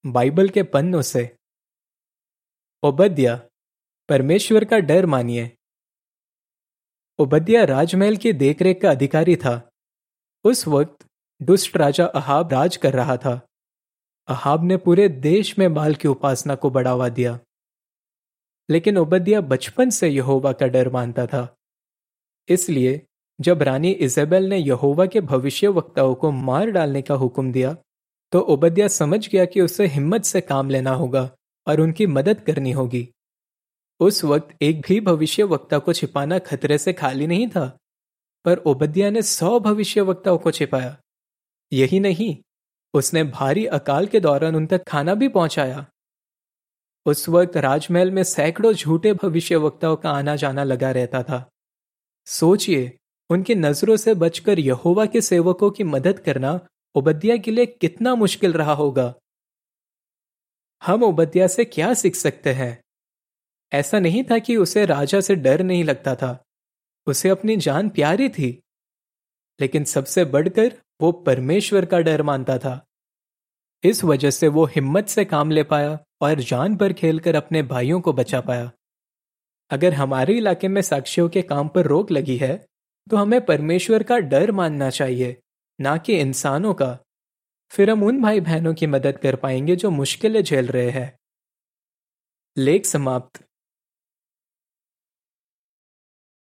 Bible के पन्नों से ओबद्या, परमेश्वर का डर मानिए। ओबद्या राजमहल की देखरेख का अधिकारी था। उस वक्त दुष्ट राजा अहाब राज कर रहा था। अहाब ने पूरे देश में बाल की उपासना को बढ़ावा दिया। लेकिन ओबद्या बचपन से यहोवा का डर मानता था। इसलिए जब रानी इजेबेल ने यहोवा के भविष्यवक्ताओं को मार डालने का हुक्म दिया, तो ओबद्या समझ गया कि उसे हिम्मत से काम लेना होगा और उनकी मदद करनी होगी। उस वक्त एक भी भविष्यवक्ता को छिपाना खतरे से खाली नहीं था, पर ओबद्या ने 100 भविष्यवक्ताओं को छिपाया। यही नहीं, उसने भारी अकाल के दौरान उन तक खाना भी पहुंचाया। उस वक्त राजमहल में सैकड़ों झूठे भविष्यवक्ताओं का आना जाना लगा रहता था। सोचिए, उनकी नजरों से बचकर यहोवा के सेवकों की मदद करना ओबद्या के लिए कितना मुश्किल रहा होगा। हम ओबद्या से क्या सीख सकते हैं? ऐसा नहीं था कि उसे राजा से डर नहीं लगता था, उसे अपनी जान प्यारी थी। लेकिन सबसे बढ़कर वो परमेश्वर का डर मानता था। इस वजह से वो हिम्मत से काम ले पाया और जान पर खेलकर अपने भाइयों को बचा पाया। अगर हमारे इलाके में साक्षियों के काम पर रोक लगी है, तो हमें परमेश्वर का डर मानना चाहिए, ना कि इंसानों का। फिर हम उन भाई बहनों की मदद कर पाएंगे जो मुश्किलें झेल रहे हैं। लेख समाप्त।